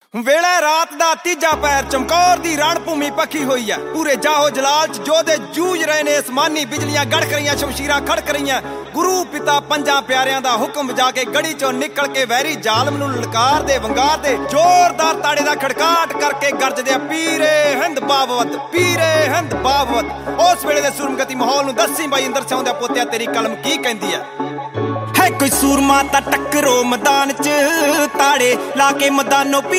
ਵੇਲੇ ਰਾਤ ਦਾ ਤੀਜਾ ਪੈਰ ਚਮਕੌਰ ਦੀ ਰਣ ਭੂਮੀ ਪੱਖੀ ਹੋਈ ਹੈ। ਪੂਰੇ ਜਾਹੋ ਜਲਾਲ ਚ ਜੋਧੇ ਜੂਝ ਰਹੇ ਨੇ। ਅਸਮਾਨੀ ਬਿਜਲੀਆਂ ਗੜਕ ਰਹੀਆਂ, ਸ਼ਮਸ਼ੀਰਾਂ ਖੜਕ ਰਹੀਆਂ। ਗੁਰੂ ਪਿਤਾ ਪੰਜਾਂ ਪਿਆਰਿਆਂ ਦਾ ਹੁਕਮ ਵਜਾ ਕੇ ਗੜੀ ਚੋਂ ਨਿਕਲ ਕੇ ਵੈਰੀ ਜ਼ਾਲਮ ਨੂੰ ਲਲਕਾਰ ਦੇ ਵੰਗਾਰ ਦੇ ਜ਼ੋਰਦਾਰ ਤਾੜੇ ਦਾ ਖੜਕਾਟ ਕਰਕੇ ਗਰਜਦੇ ਆ ਪੀਰੇ ਹਿੰਦ ਬਾਬਵਤ, ਪੀਰੇ ਹਿੰਦ ਬਾਬਵਤ। ਉਸ ਵੇਲੇ ਦੇ ਸੁਰਮਗਤੀ ਮਾਹੌਲ ਨੂੰ ਦੱਸੀ ਬਾਈ ਇੰਦਰ ਸਿਉਂ ਦਾ ਪੋਤਿਆ ਤੇਰੀ ਕਲਮ ਕੀ ਕਹਿੰਦੀ ਹੈ। ਹੈ ਕੋਈ ਸੂਰਮਾ ਤਾਂ ਟੱਕਰੋ ਮੈਦਾਨ ਚ ਤਾੜੇ ਲਾ ਕੇ ਮੈਦਾਨੋਂ